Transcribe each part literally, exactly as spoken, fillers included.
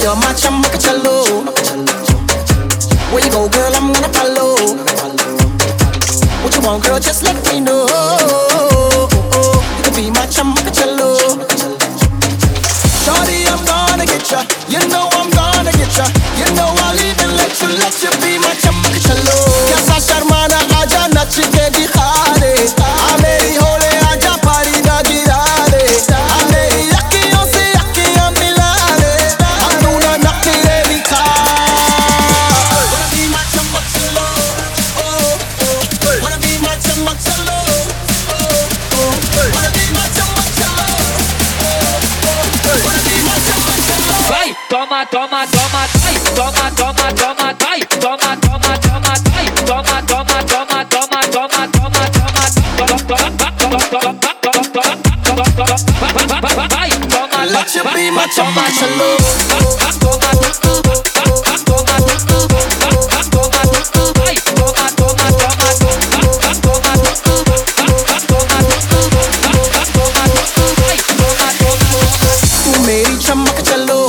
you're my chamacachalo. Where you go, girl, I'm gonna follow. What you want, girl, just let me know. You can be my chamacachalo. Shorty, I'm gonna get ya. You know I'm gonna get ya. You know I'll even let you, let you be my chamacachalo. Kaisa sharmana aaja nach ke dikha de. Aa meri hole aaja party da gira de. Aa meri akhiyon se akhiyan mila de. Hum dono nakhre dikha. Wanna be my chamacachalo. Oh oh. Wanna be my chamacachalo. Oh oh. Wanna be my chamacachalo. Wanna be my chamacachalo. Vai, toma, toma, toma, vai, toma, toma, toma, vai, toma, toma, toma, vai, toma, toma, toma, toma, toma, toma, toma, vai, toma, let you be my chamacachalo. तू मेरी chamacachalo.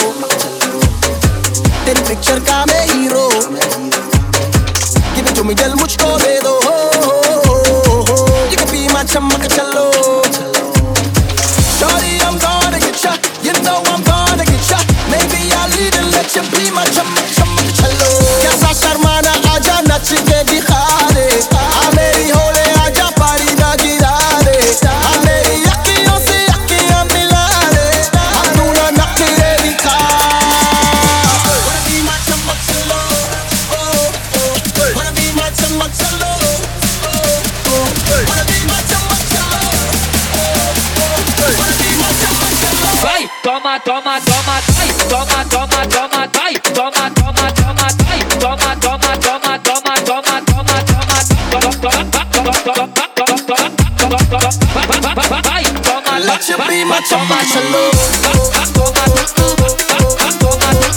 तेरी picture का मैं hero. Give it to me, दिल मुझको दे दो. You can be my chamacachalo. Shorty, I'm gonna get ya. You know I'm gonna get ya. Maybe I'll even let you be my chamacachalo. Kaisa sharmana aaja nach ke dikha de. Aa meri hole aaja party da gira de. Aa meri akhiyon se akhiyan mila de. Hum dono nakhre dikha. Wanna be my chamacachalo. Oh oh. Wanna be my chamacachalo. Oh oh. Wanna be my chamacachalo. Wanna be my chamacachalo. vai, toma, toma, toma, vai, toma, toma, toma, vai, toma, toma, toma, vai, toma, toma, toma, toma, toma, toma, vai, toma, Let you be my chamacachalo. toma, toma,